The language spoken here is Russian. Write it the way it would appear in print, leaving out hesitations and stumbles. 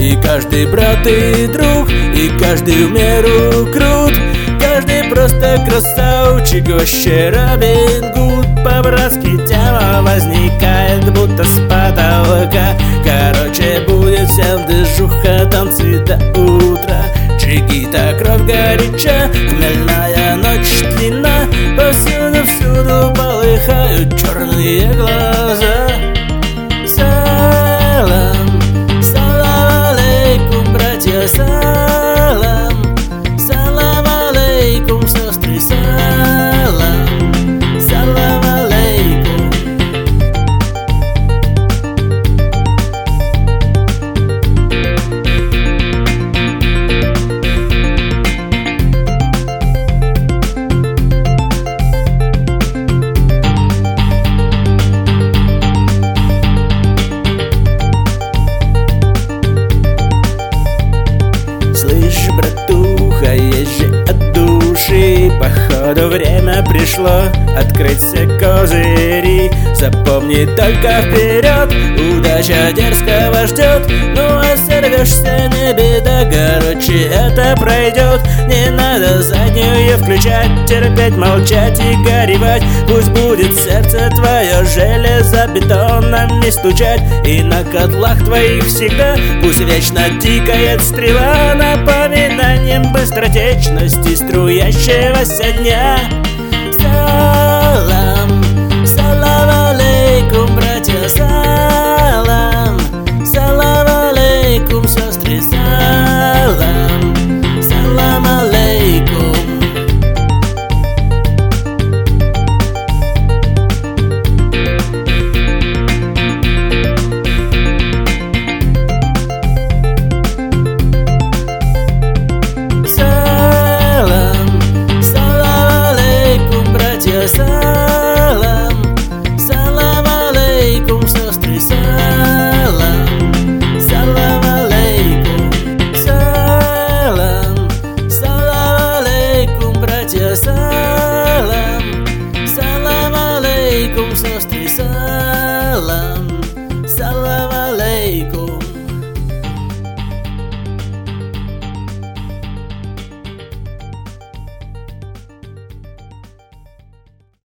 И каждый брат и друг, и каждый в меру крут, каждый просто красавчик, вообще Робин Гуд. По-братски тема возникает, будто с потолка. Короче, будет всем движуха, танцы до утра. Чигита, кровь горяча, хмельная ночь длинна. Повсюду, всюду полыхают черные глаза. Салам, салам алейкум, братья, салам. Салам алейкум, сестры, салам. Салам алейкум. Слышь, братуха, есть же от души. Походу время пришло открыть все козыри. Запомни только вперед, удача дерзкого ждет. Ну а сорвешься, не беда, короче, это пройдет. Не надо заднюю включать, терпеть, молчать и горевать. Пусть будет сердце твое железобетонами стучать. И на котлах твоих всегда пусть вечно тикает стрела, напоминанием быстротечности струящегося дня.